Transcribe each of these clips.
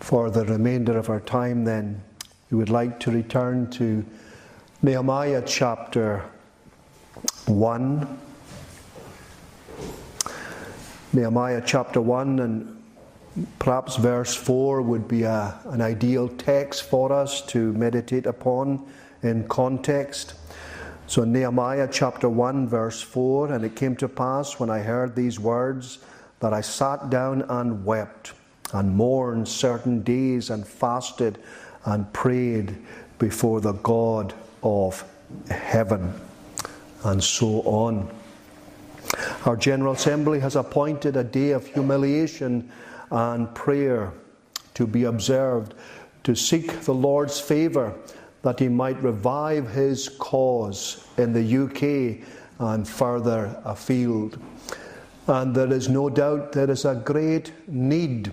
For the remainder of our time then, we would like to return to Nehemiah chapter 1. Nehemiah chapter 1, and perhaps verse 4 would be an ideal text for us to meditate upon in context. So Nehemiah chapter 1 verse 4, and it came to pass when I heard these words that I sat down and wept and mourned certain days and fasted and prayed before the God of heaven, and so on. Our General Assembly has appointed a day of humiliation and prayer to be observed, to seek the Lord's favour that He might revive His cause in the UK and further afield. And there is no doubt there is a great need.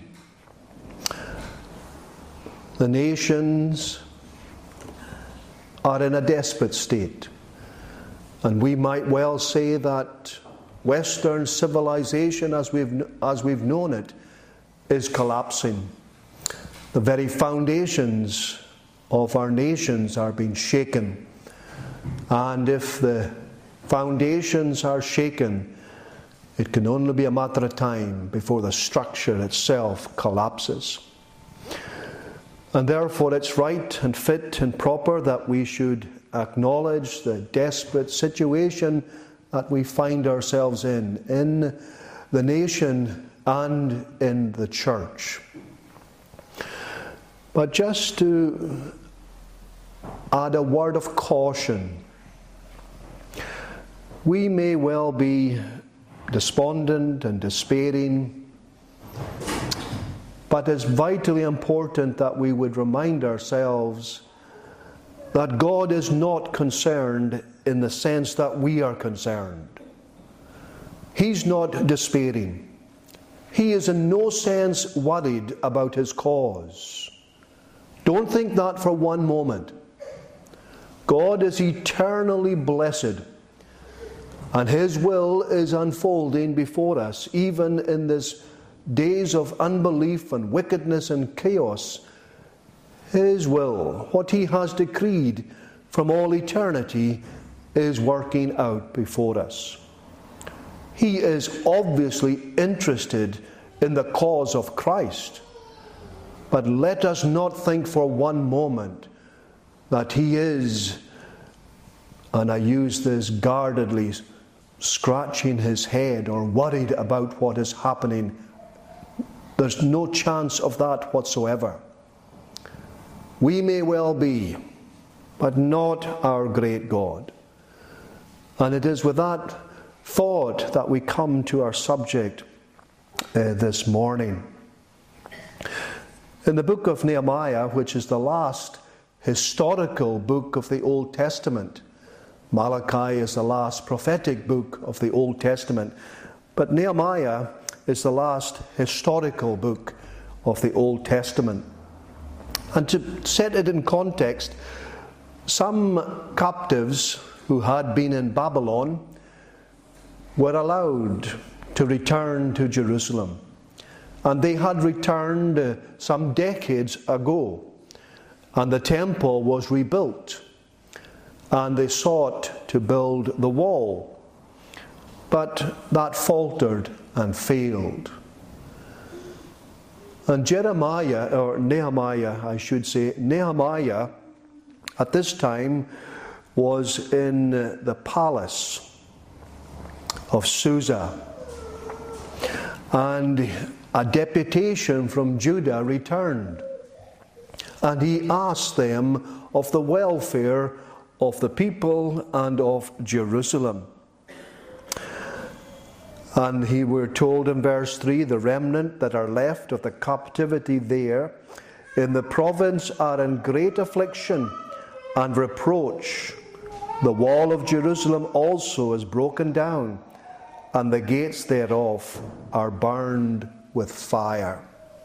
The nations are in a desperate state, and we might well say that Western civilization as we've known it is collapsing. The very foundations of our nations are being shaken, and if the foundations are shaken, it can only be a matter of time before the structure itself collapses. And therefore it's right and fit and proper that we should acknowledge the desperate situation that we find ourselves in the nation and in the church. But just to add a word of caution, we may well be despondent and despairing, but it's vitally important that we would remind ourselves that God is not concerned in the sense that we are concerned. He's not despairing. He is in no sense worried about His cause. Don't think that for one moment. God is eternally blessed, and His will is unfolding before us, even in this days of unbelief and wickedness and chaos. His will, what He has decreed from all eternity, is working out before us. He is obviously interested in the cause of Christ. But let us not think for one moment that He is, and I use this guardedly, scratching His head or worried about what is happening. There's no chance of that whatsoever. We may well be, but not our great God. And it is with that thought that we come to our subject this morning. In the book of Nehemiah, which is the last historical book of the Old Testament, Malachi is the last prophetic book of the Old Testament, but Nehemiah is the last historical book of the Old Testament. And to set it in context, some captives who had been in Babylon were allowed to return to Jerusalem. And they had returned some decades ago. And the temple was rebuilt. And they sought to build the wall. But that faltered and failed. And Nehemiah, at this time was in the palace of Susa. And a deputation from Judah returned. And he asked them of the welfare of the people and of Jerusalem. And he were told in verse 3, the remnant that are left of the captivity there in the province are in great affliction and reproach. The wall of Jerusalem also is broken down, and the gates thereof are burned with fire.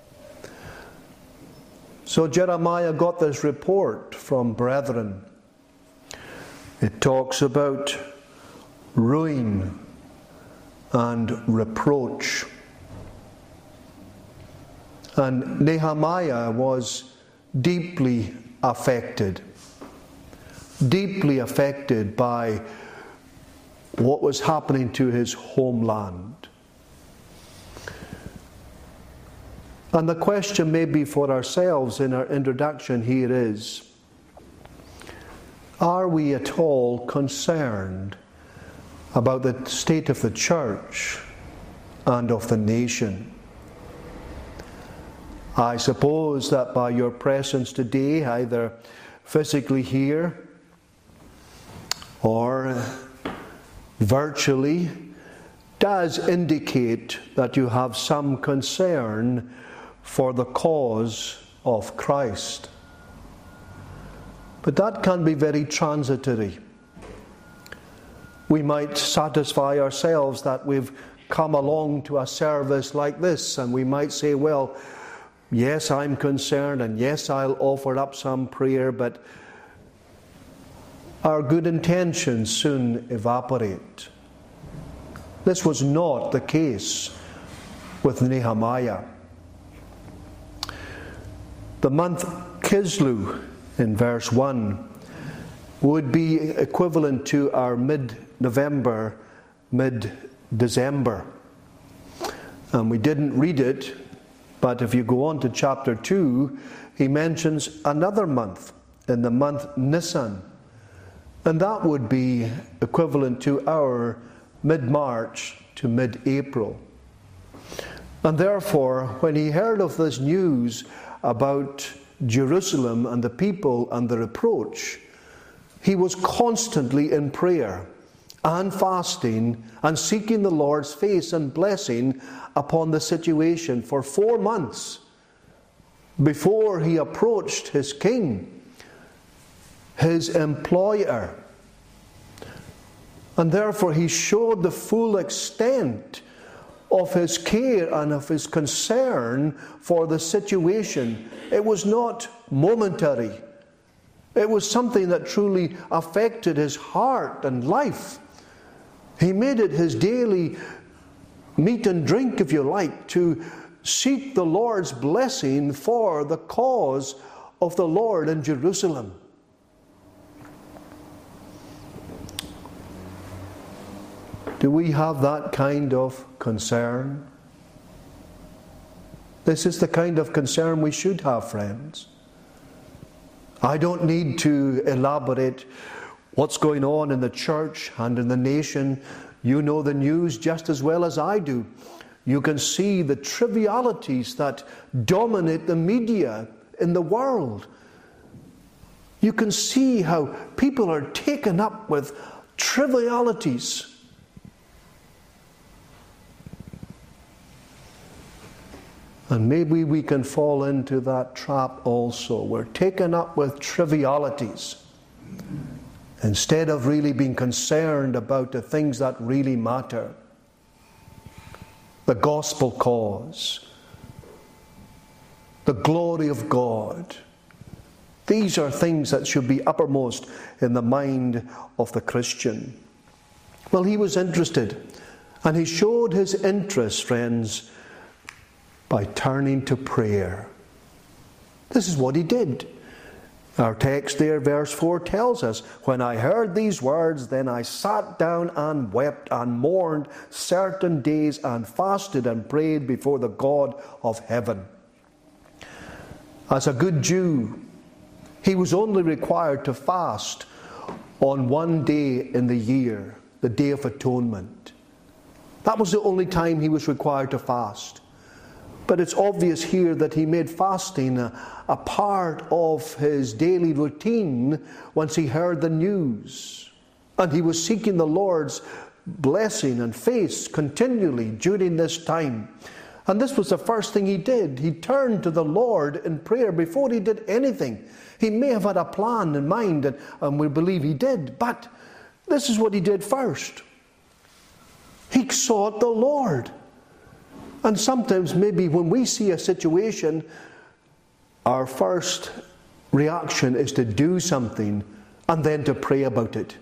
So Jeremiah got this report from brethren. It talks about ruin and reproach. And Nehemiah was deeply affected by what was happening to his homeland. And the question maybe for ourselves in our introduction here is, are we at all concerned about the state of the church and of the nation? I suppose that by your presence today, either physically here or virtually, does indicate that you have some concern for the cause of Christ. But that can be very transitory. We might satisfy ourselves that we've come along to a service like this, and we might say, well, yes, I'm concerned, and yes, I'll offer up some prayer, but our good intentions soon evaporate. This was not the case with Nehemiah. The month Kislew in verse 1 would be equivalent to our mid-November, mid-December. And we didn't read it, but if you go on to chapter 2, he mentions another month, in the month Nisan. And that would be equivalent to our mid-March to mid-April. And therefore, when he heard of this news about Jerusalem and the people and the reproach, he was constantly in prayer and fasting and seeking the Lord's face and blessing upon the situation for 4 months before he approached his king, his employer. And therefore he showed the full extent of his care and of his concern for the situation. It was not momentary. It was something that truly affected his heart and life. He made it his daily meat and drink, if you like, to seek the Lord's blessing for the cause of the Lord in Jerusalem. Do we have that kind of concern? This is the kind of concern we should have, friends. I don't need to elaborate what's going on in the church and in the nation. You know the news just as well as I do. You can see the trivialities that dominate the media in the world. You can see how people are taken up with trivialities. And maybe we can fall into that trap also. We're taken up with trivialities instead of really being concerned about the things that really matter. The gospel cause, the glory of God. These are things that should be uppermost in the mind of the Christian. Well, he was interested, and he showed his interest, friends, by turning to prayer. This is what he did. Our text there, verse 4, tells us, "When I heard these words, then I sat down and wept and mourned certain days and fasted and prayed before the God of heaven." As a good Jew, he was only required to fast on one day in the year, the Day of Atonement. That was the only time he was required to fast. But it's obvious here that he made fasting a part of his daily routine once he heard the news. And he was seeking the Lord's blessing and face continually during this time. And this was the first thing he did. He turned to the Lord in prayer before he did anything. He may have had a plan in mind, and we believe he did, but this is what he did first. He sought the Lord. And sometimes maybe when we see a situation, our first reaction is to do something and then to pray about it.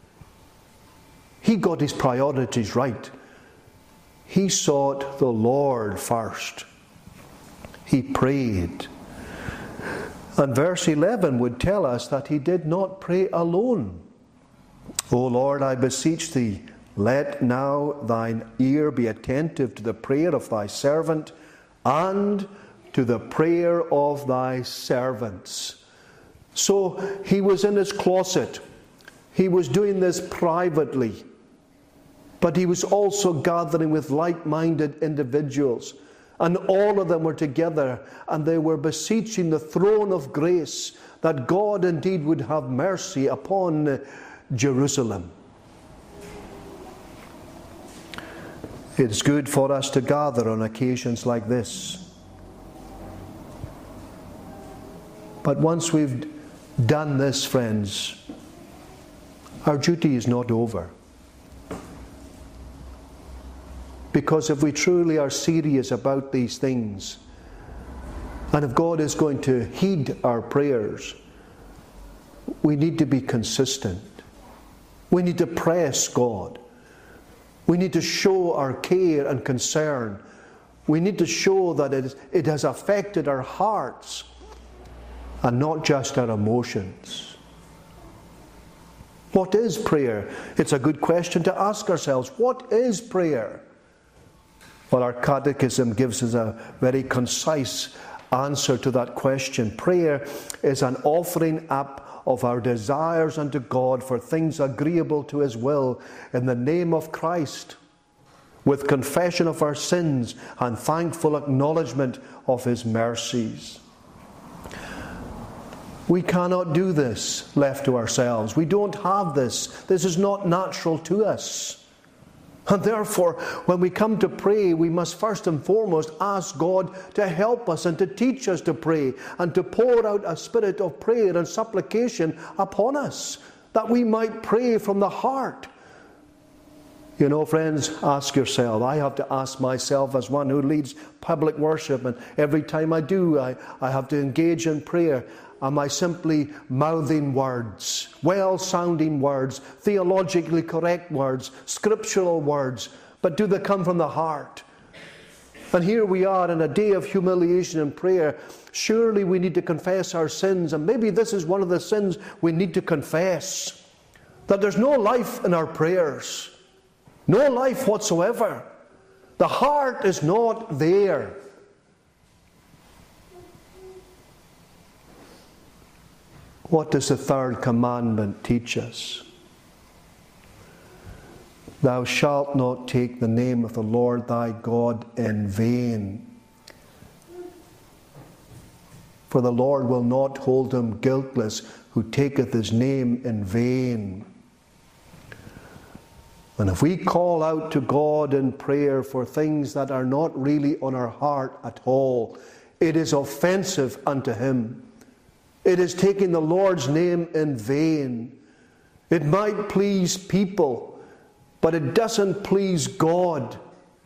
He got his priorities right. He sought the Lord first. He prayed. And verse 11 would tell us that he did not pray alone. O Lord, I beseech thee, let now thine ear be attentive to the prayer of thy servant and to the prayer of thy servants. So he was in his closet. He was doing this privately. But he was also gathering with like-minded individuals. And all of them were together, and they were beseeching the throne of grace that God indeed would have mercy upon Jerusalem. It's good for us to gather on occasions like this. But once we've done this, friends, our duty is not over. Because if we truly are serious about these things, and if God is going to heed our prayers, we need to be consistent. We need to press God. We need to show our care and concern. We need to show that it has affected our hearts and not just our emotions. What is prayer? It's a good question to ask ourselves. What is prayer? Well, our catechism gives us a very concise answer to that question. Prayer is an offering up of our desires unto God for things agreeable to His will in the name of Christ, with confession of our sins and thankful acknowledgement of His mercies. We cannot do this left to ourselves. We don't have this. This is not natural to us. And therefore, when we come to pray, we must first and foremost ask God to help us and to teach us to pray and to pour out a spirit of prayer and supplication upon us, that we might pray from the heart. You know, friends, ask yourself. I have to ask myself as one who leads public worship, and every time I do, I have to engage in prayer. Am I simply mouthing words, well-sounding words, theologically correct words, scriptural words, but do they come from the heart? And here we are in a day of humiliation and prayer. Surely we need to confess our sins, and maybe this is one of the sins we need to confess, that there's no life in our prayers, no life whatsoever. The heart is not there. What does the third commandment teach us? Thou shalt not take the name of the Lord thy God in vain. For the Lord will not hold him guiltless who taketh his name in vain. And if we call out to God in prayer for things that are not really on our heart at all, it is offensive unto Him. It is taking the Lord's name in vain. It might please people, but it doesn't please God.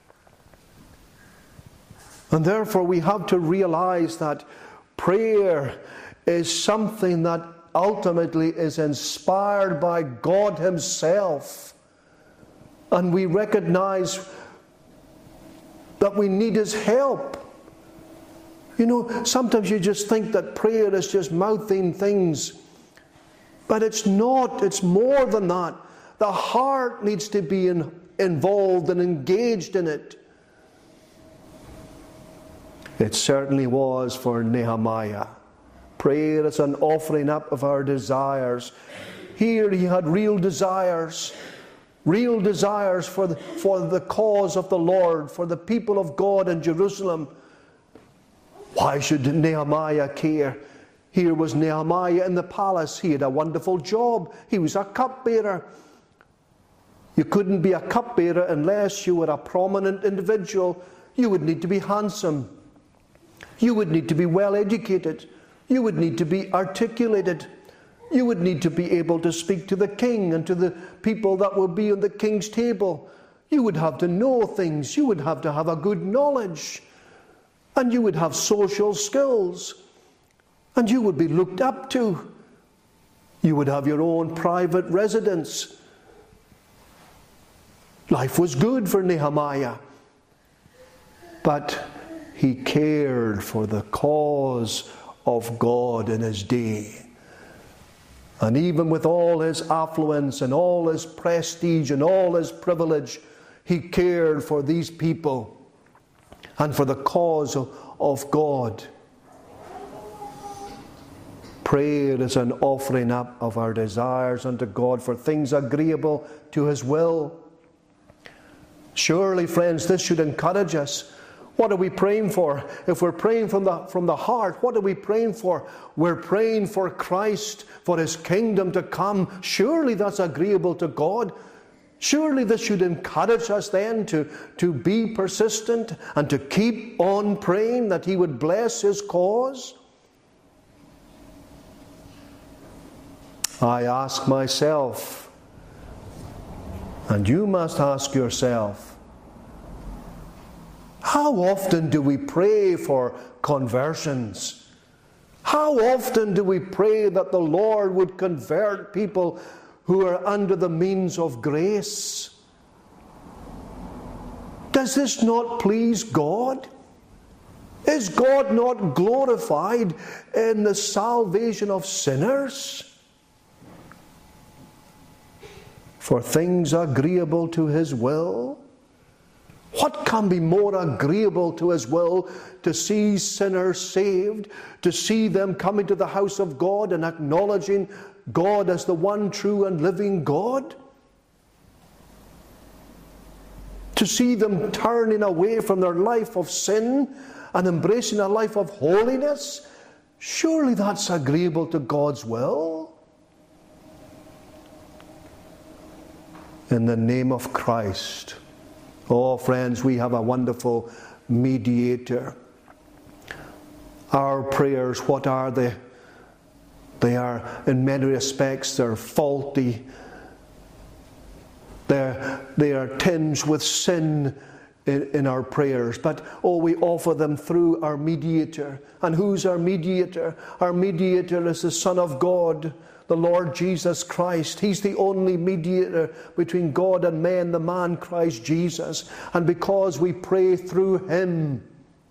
And therefore we have to realize that prayer is something that ultimately is inspired by God Himself. And we recognize that we need His help. You know, sometimes you just think that prayer is just mouthing things. But it's not. It's more than that. The heart needs to be involved and engaged in it. It certainly was for Nehemiah. Prayer is an offering up of our desires. Here he had real desires. Real desires for the cause of the Lord, for the people of God in Jerusalem. Why should Nehemiah care? Here was Nehemiah in the palace. He had a wonderful job. He was a cupbearer. You couldn't be a cupbearer unless you were a prominent individual. You would need to be handsome. You would need to be well educated. You would need to be articulated. You would need to be able to speak to the king and to the people that will be on the king's table. You would have to know things. You would have to have a good knowledge. And you would have social skills. And you would be looked up to. You would have your own private residence. Life was good for Nehemiah. But he cared for the cause of God in his day. And even with all his affluence and all his prestige and all his privilege, he cared for these people and for the cause of God. Prayer is an offering up of our desires unto God for things agreeable to his will. Surely, friends, this should encourage us. What are we praying for? If we're praying from the heart, what are we praying for? We're praying for Christ, for his kingdom to come. Surely that's agreeable to God. Surely this should encourage us then to be persistent and to keep on praying that he would bless his cause. I ask myself, and you must ask yourself, how often do we pray for conversions? How often do we pray that the Lord would convert people who are under the means of grace? Does this not please God? Is God not glorified in the salvation of sinners? For things agreeable to his will? What can be more agreeable to his will to see sinners saved, to see them coming to the house of God and acknowledging God as the one true and living God? To see them turning away from their life of sin and embracing a life of holiness? Surely that's agreeable to God's will. In the name of Christ. Oh, friends, we have a wonderful mediator. Our prayers, what are they? They are, in many respects, they're faulty. They are tinged with sin in our prayers. But, we offer them through our mediator. And who's our mediator? Our mediator is the Son of God, the Lord Jesus Christ. He's the only mediator between God and men, the man Christ Jesus. And because we pray through him,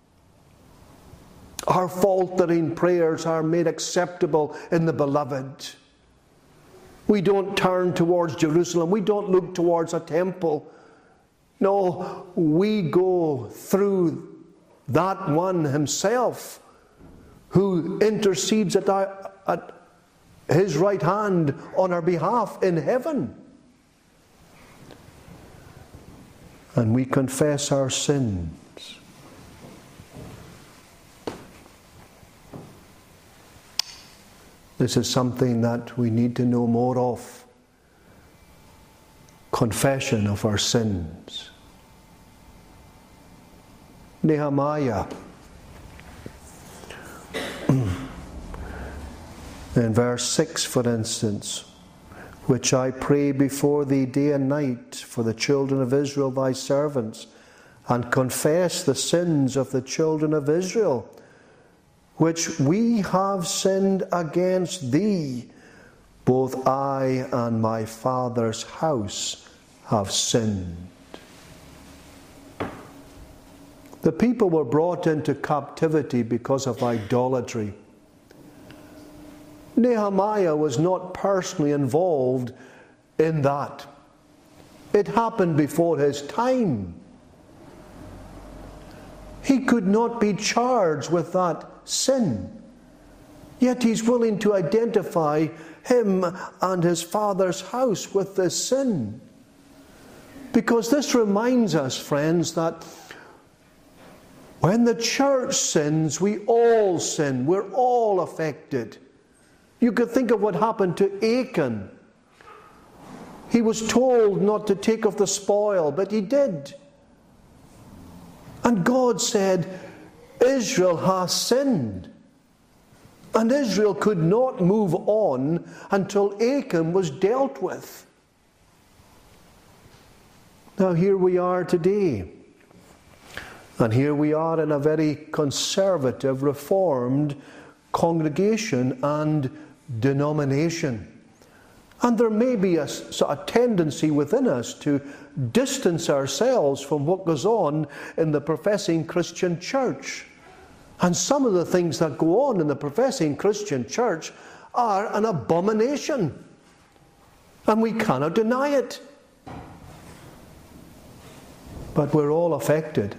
our faltering prayers are made acceptable in the Beloved. We don't turn towards Jerusalem. We don't look towards a temple. No, we go through that one himself who intercedes at his right hand on our behalf in heaven. And we confess our sins. This is something that we need to know more of. Confession of our sins. Nehemiah, in verse 6, for instance, which I pray before thee day and night for the children of Israel thy servants, and confess the sins of the children of Israel, which we have sinned against thee. Both I and my father's house have sinned. The people were brought into captivity because of idolatry. Nehemiah was not personally involved in that. It happened before his time. He could not be charged with that sin. Yet he's willing to identify him and his father's house with this sin. Because this reminds us, friends, that when the church sins, we all sin. We're all affected. You could think of what happened to Achan. He was told not to take of the spoil, but he did. And God said, Israel has sinned. And Israel could not move on until Achan was dealt with. Now here we are today. And here we are in a very conservative, reformed congregation and denomination. And there may be a tendency within us to distance ourselves from what goes on in the professing Christian church. And some of the things that go on in the professing Christian church are an abomination. And we cannot deny it. But we're all affected.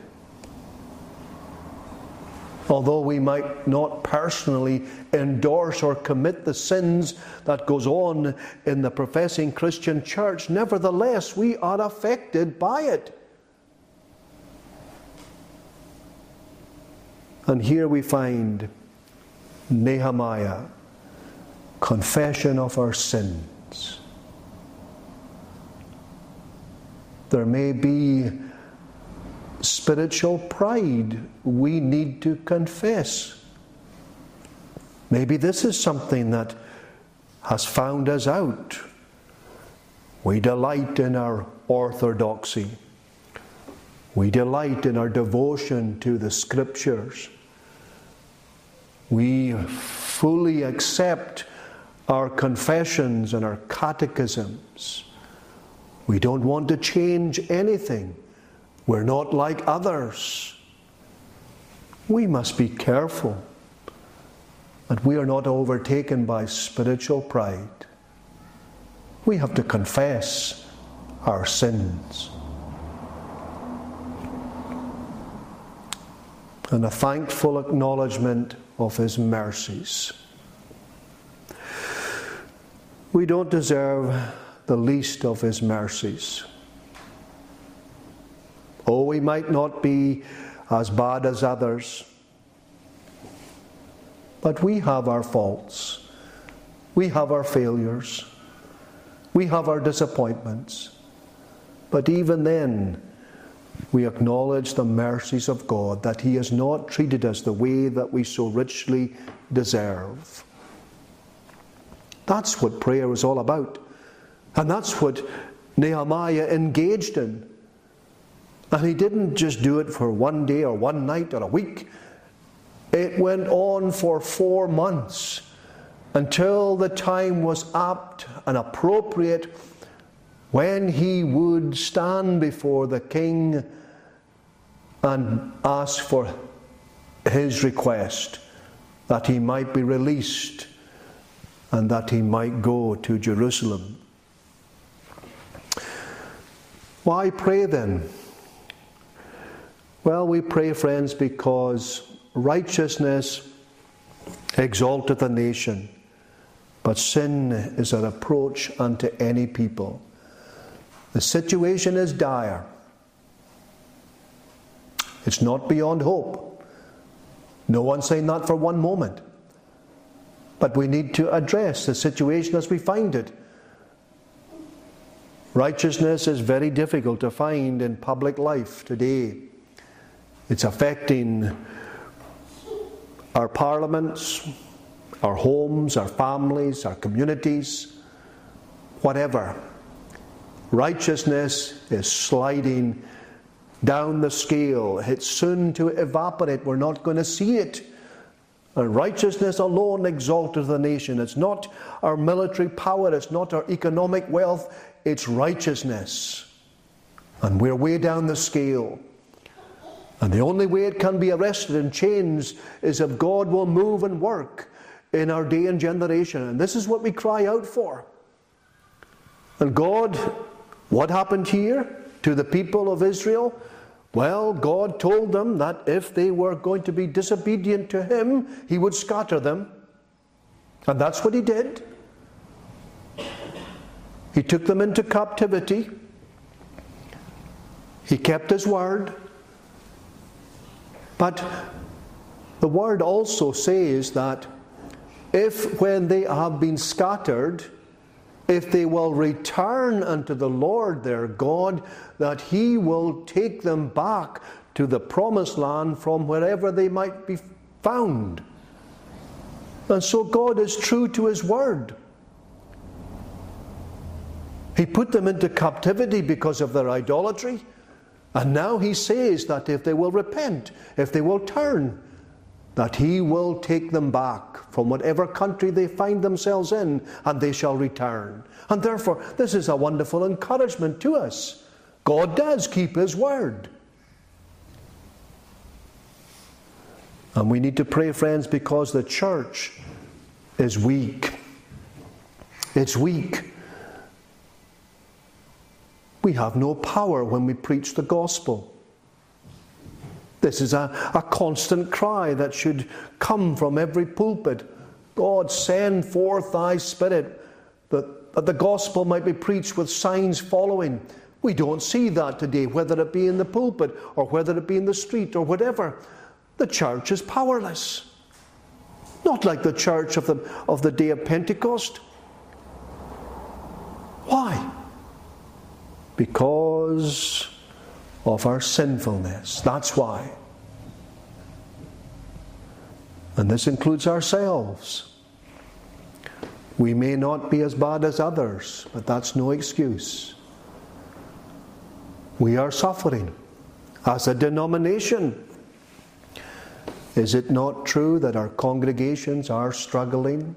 Although we might not personally endorse or commit the sins that goes on in the professing Christian church, nevertheless we are affected by it. And here we find Nehemiah, confession of our sins. There may be spiritual pride we need to confess. Maybe this is something that has found us out. We delight in our orthodoxy. We delight in our devotion to the Scriptures. We fully accept our confessions and our catechisms. We don't want to change anything. We're not like others. We must be careful that we are not overtaken by spiritual pride. We have to confess our sins. And a thankful acknowledgement of His mercies. We don't deserve the least of His mercies. Oh, we might not be as bad as others, but we have our faults. We have our failures. We have our disappointments. But even then, we acknowledge the mercies of God, that He has not treated us the way that we so richly deserve. That's what prayer is all about. And that's what Nehemiah engaged in. And he didn't just do it for one day or one night or a week. It went on for 4 months until the time was apt and appropriate when he would stand before the king and ask for his request that he might be released and that he might go to Jerusalem. Why pray then? Well, we pray, friends, because righteousness exalteth a nation, but sin is a reproach unto any people. The situation is dire. It's not beyond hope. No one's saying that for one moment. But we need to address the situation as we find it. Righteousness is very difficult to find in public life today. It's affecting our parliaments, our homes, our families, our communities, whatever. Righteousness is sliding down the scale. It's soon to evaporate. We're not going to see it. And righteousness alone exalteth the nation. It's not our military power. It's not our economic wealth. It's righteousness. And we're way down the scale. And the only way it can be arrested and changed is if God will move and work in our day and generation. And this is what we cry out for. And God, what happened here to the people of Israel? Well, God told them that if they were going to be disobedient to Him, He would scatter them. And that's what He did. He took them into captivity. He kept His word. But the word also says that if when they have been scattered, if they will return unto the Lord their God, that He will take them back to the promised land from wherever they might be found. And so God is true to His word. He put them into captivity because of their idolatry. And now He says that if they will repent, if they will turn, that He will take them back from whatever country they find themselves in, and they shall return. And therefore, this is a wonderful encouragement to us. God does keep His word. And we need to pray, friends, because the church is weak. It's weak. We have no power when we preach the gospel. This is a constant cry that should come from every pulpit. God, send forth thy Spirit, that the gospel might be preached with signs following. We don't see that today, whether it be in the pulpit or whether it be in the street or whatever. The church is powerless. Not like the church of the day of Pentecost. Why? Because of our sinfulness. That's why. And this includes ourselves. We may not be as bad as others, but that's no excuse. We are suffering as a denomination. Is it not true that our congregations are struggling?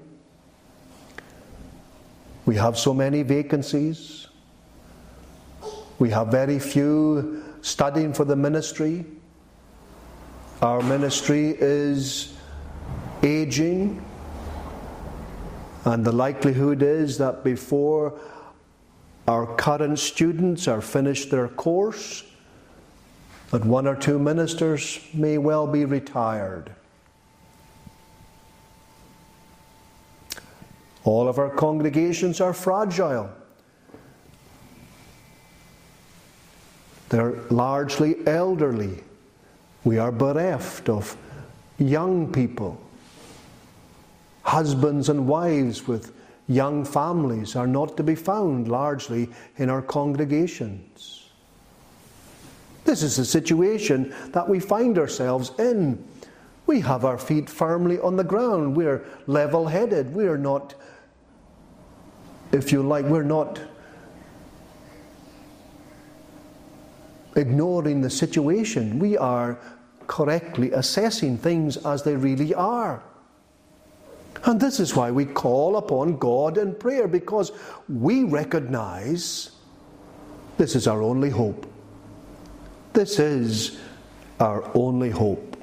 We have so many vacancies. We have very few studying for the ministry. Our ministry is aging. And the likelihood is that before our current students are finished their course, that one or two ministers may well be retired. All of our congregations are fragile. They're largely elderly. We are bereft of young people. Husbands and wives with young families are not to be found largely in our congregations. This is the situation that we find ourselves in. We have our feet firmly on the ground. We're level-headed. We're not, if you like, we're not ignoring the situation. We are correctly assessing things as they really are. And this is why we call upon God in prayer, because we recognize this is our only hope. This is our only hope.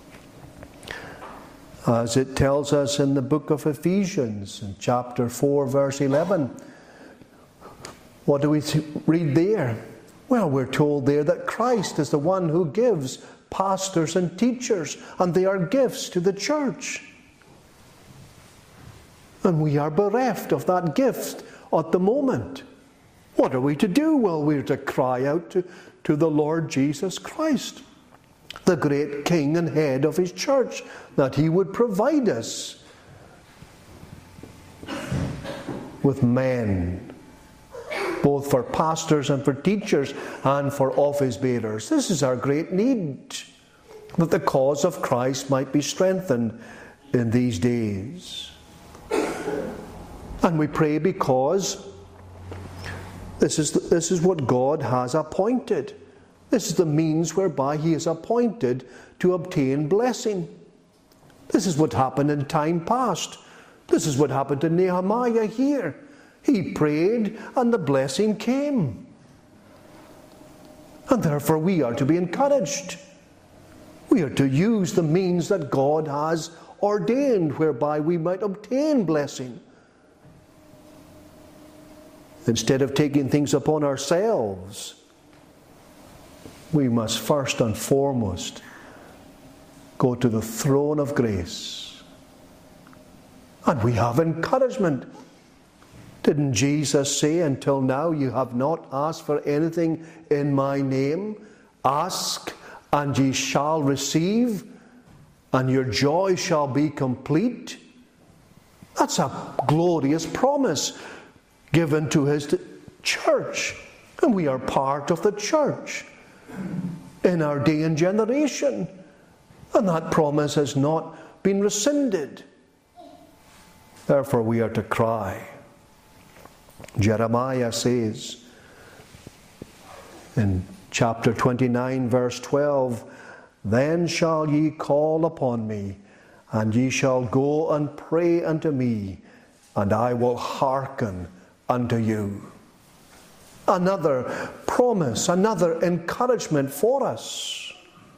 As it tells us in the book of Ephesians, in chapter 4, verse 11, what do we read there? Well, we're told there that Christ is the one who gives pastors and teachers, and they are gifts to the church. And we are bereft of that gift at the moment. What are we to do? Well, we're to cry out to the Lord Jesus Christ, the great King and head of His church, that He would provide us with men, both for pastors and for teachers and for office bearers. This is our great need, that the cause of Christ might be strengthened in these days. And we pray because this is what God has appointed. This is the means whereby He is appointed to obtain blessing. This is what happened in time past. This is what happened to Nehemiah here. He prayed and the blessing came. And therefore we are to be encouraged. We are to use the means that God has ordained whereby we might obtain blessing. Instead of taking things upon ourselves, we must first and foremost go to the throne of grace. And we have encouragement. Didn't Jesus say, until now you have not asked for anything in my name? Ask and ye shall receive, and your joy shall be complete. That's a glorious promise given to His church. And we are part of the church in our day and generation. And that promise has not been rescinded. Therefore we are to cry. Jeremiah says in chapter 29, verse 12, then shall ye call upon me, and ye shall go and pray unto me, and I will hearken unto you. another promise, another encouragement for us.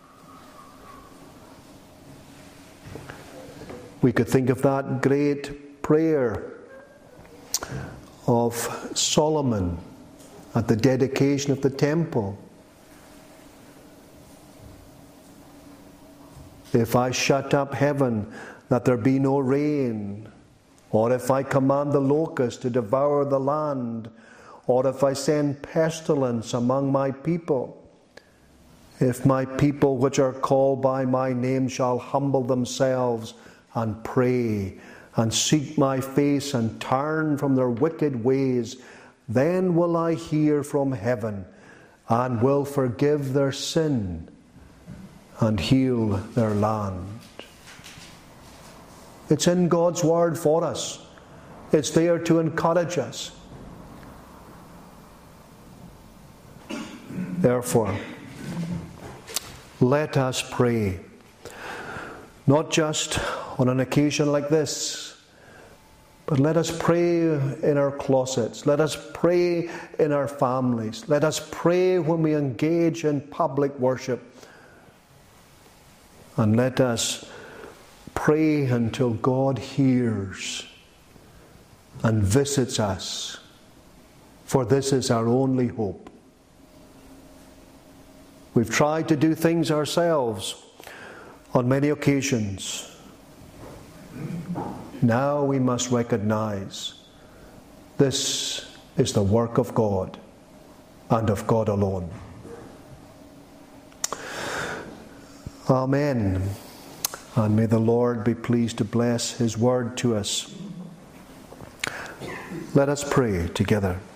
We could think of that great prayer of Solomon at the dedication of the temple. If I shut up heaven, that there be no rain, or if I command the locust to devour the land, or if I send pestilence among my people, if my people which are called by my name shall humble themselves and pray, and seek my face, and turn from their wicked ways, then will I hear from heaven, and will forgive their sin, and heal their land. It's in God's Word for us. It's there to encourage us. Therefore, let us pray. Not just on an occasion like this, but let us pray in our closets. Let us pray in our families. Let us pray when we engage in public worship. And let us pray until God hears and visits us, for this is our only hope. We've tried to do things ourselves on many occasions. Now we must recognize this is the work of God and of God alone. Amen. And may the Lord be pleased to bless His word to us. Let us pray together.